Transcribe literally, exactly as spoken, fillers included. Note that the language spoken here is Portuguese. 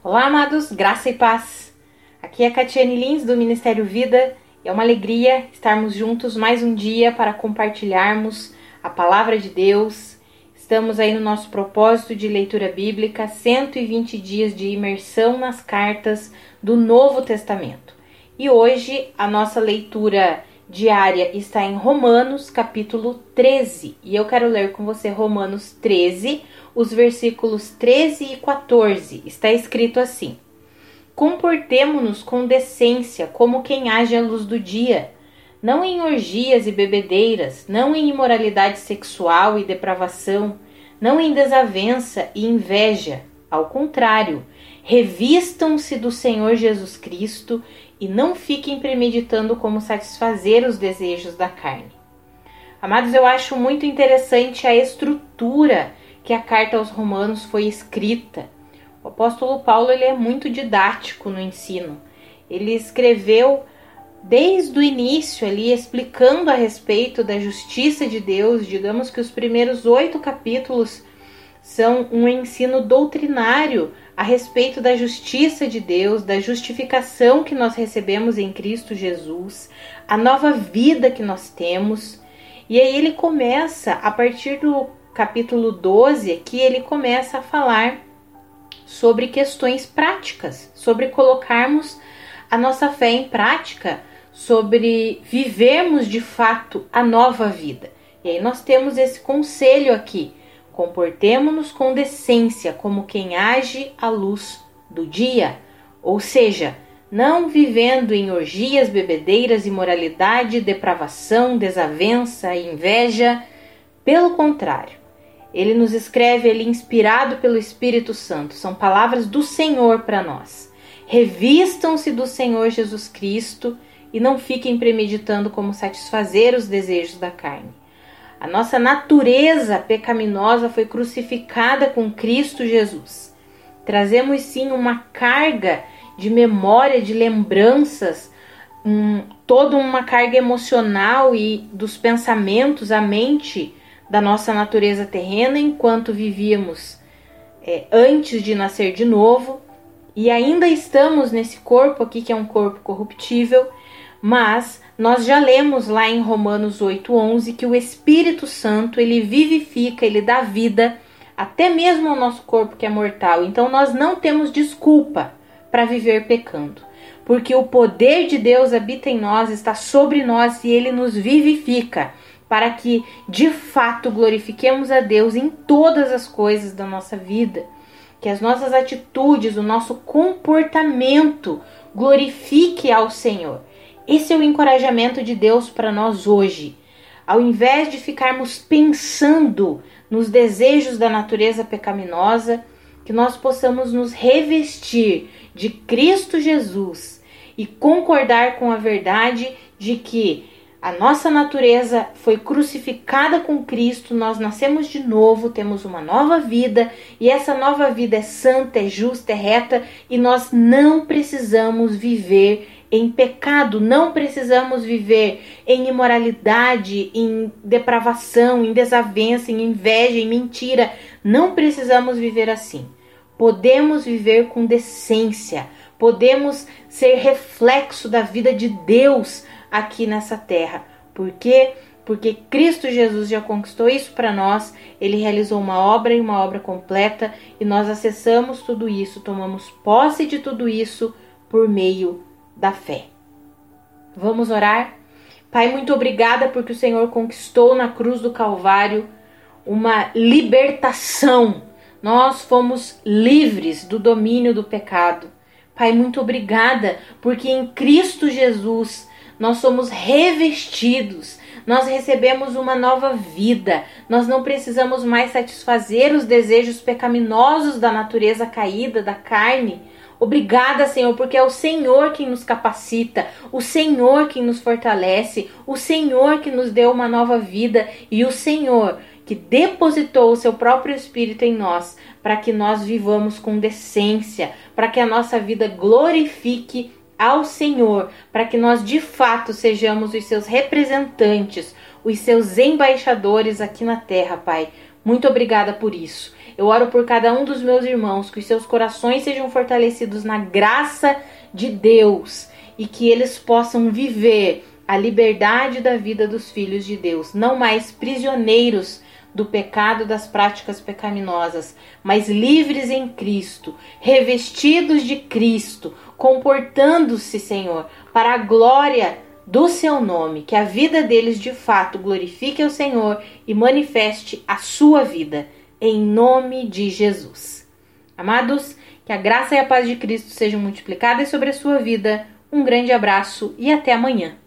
Olá, amados, graça e paz. Aqui é a Catiane Lins, do Ministério Vida, e é uma alegria estarmos juntos mais um dia para compartilharmos a Palavra de Deus. Estamos aí no nosso propósito de leitura bíblica, cento e vinte dias de imersão nas cartas do Novo Testamento. E hoje a nossa leitura diária está em Romanos, capítulo treze. E eu quero ler com você Romanos treze, os versículos treze e quatorze. Está escrito assim: Comportemo-nos com decência, como quem age à luz do dia, não em orgias e bebedeiras, não em imoralidade sexual e depravação, não em desavença e inveja. Ao contrário, revistam-se do Senhor Jesus Cristo e não fiquem premeditando como satisfazer os desejos da carne. Amados, eu acho muito interessante a estrutura que a carta aos Romanos foi escrita. O apóstolo Paulo ele é muito didático no ensino. Ele escreveu desde o início ali, explicando a respeito da justiça de Deus. Digamos que os primeiros oito capítulos são um ensino doutrinário a respeito da justiça de Deus, da justificação que nós recebemos em Cristo Jesus, a nova vida que nós temos. E aí ele começa, a partir do capítulo doze, aqui ele começa a falar sobre questões práticas, sobre colocarmos a nossa fé em prática, sobre vivermos de fato a nova vida. E aí nós temos esse conselho aqui: comportemo-nos com decência, como quem age à luz do dia. Ou seja, não vivendo em orgias, bebedeiras, imoralidade, depravação, desavença e inveja. Pelo contrário, ele nos escreve, ele inspirado pelo Espírito Santo. São palavras do Senhor para nós. Revistam-se do Senhor Jesus Cristo e não fiquem premeditando como satisfazer os desejos da carne. A nossa natureza pecaminosa foi crucificada com Cristo Jesus. Trazemos sim uma carga de memória, de lembranças, um, toda uma carga emocional e dos pensamentos, a mente da nossa natureza terrena enquanto vivíamos é, antes de nascer de novo. E ainda estamos nesse corpo aqui que é um corpo corruptível, mas nós já lemos lá em Romanos oito, onze que o Espírito Santo, ele vivifica, ele dá vida até mesmo ao nosso corpo que é mortal. Então nós não temos desculpa para viver pecando, porque o poder de Deus habita em nós, está sobre nós e ele nos vivifica para que de fato glorifiquemos a Deus em todas as coisas da nossa vida, que as nossas atitudes, o nosso comportamento glorifique ao Senhor. Esse é o encorajamento de Deus para nós hoje. Ao invés de ficarmos pensando nos desejos da natureza pecaminosa, que nós possamos nos revestir de Cristo Jesus e concordar com a verdade de que a nossa natureza foi crucificada com Cristo, nós nascemos de novo, temos uma nova vida e essa nova vida é santa, é justa, é reta e nós não precisamos viver em pecado, não precisamos viver em imoralidade, em depravação, em desavença, em inveja, em mentira. Não precisamos viver assim. Podemos viver com decência, podemos ser reflexo da vida de Deus aqui nessa terra. Por quê? Porque Cristo Jesus já conquistou isso para nós, ele realizou uma obra e uma obra completa e nós acessamos tudo isso, tomamos posse de tudo isso por meio da fé. Vamos orar? Pai, muito obrigada porque o Senhor conquistou na cruz do Calvário uma libertação. Nós fomos livres do domínio do pecado. Pai, muito obrigada porque em Cristo Jesus nós somos revestidos, nós recebemos uma nova vida, nós não precisamos mais satisfazer os desejos pecaminosos da natureza caída, da carne. Obrigada, Senhor, porque é o Senhor quem nos capacita, o Senhor quem nos fortalece, o Senhor que nos deu uma nova vida e o Senhor que depositou o seu próprio Espírito em nós para que nós vivamos com decência, para que a nossa vida glorifique ao Senhor, para que nós de fato sejamos os seus representantes, os seus embaixadores aqui na terra, Pai. Muito obrigada por isso. Eu oro por cada um dos meus irmãos, que os seus corações sejam fortalecidos na graça de Deus e que eles possam viver a liberdade da vida dos filhos de Deus, não mais prisioneiros do pecado, das práticas pecaminosas, mas livres em Cristo, revestidos de Cristo, comportando-se, Senhor, para a glória do seu nome, que a vida deles de fato glorifique ao Senhor e manifeste a sua vida, em nome de Jesus. Amados, que a graça e a paz de Cristo sejam multiplicadas sobre a sua vida. Um grande abraço e até amanhã.